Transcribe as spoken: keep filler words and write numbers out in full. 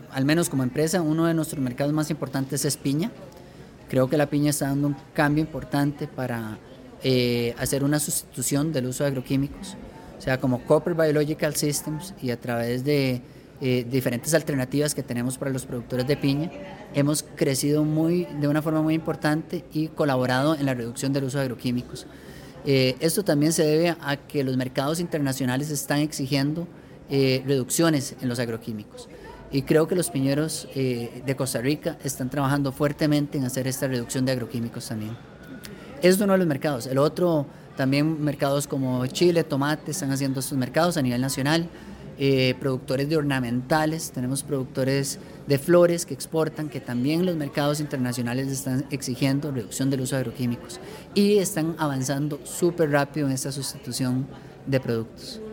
al menos como empresa, uno de nuestros mercados más importantes es piña. Creo que la piña está dando un cambio importante para eh, hacer una sustitución del uso de agroquímicos, o sea, como Copper Biological Systems y a través de eh, diferentes alternativas que tenemos para los productores de piña, hemos crecido muy, de una forma muy importante y colaborado en la reducción del uso de agroquímicos. Eh, esto también se debe a que los mercados internacionales están exigiendo eh, reducciones en los agroquímicos. Y creo que los piñeros eh, de Costa Rica están trabajando fuertemente en hacer esta reducción de agroquímicos también. Es uno de los mercados. El otro, también mercados como Chile, tomate, están haciendo estos mercados a nivel nacional. Eh, productores de ornamentales, tenemos productores de flores que exportan, que también los mercados internacionales están exigiendo reducción del uso de agroquímicos y están avanzando súper rápido en esta sustitución de productos.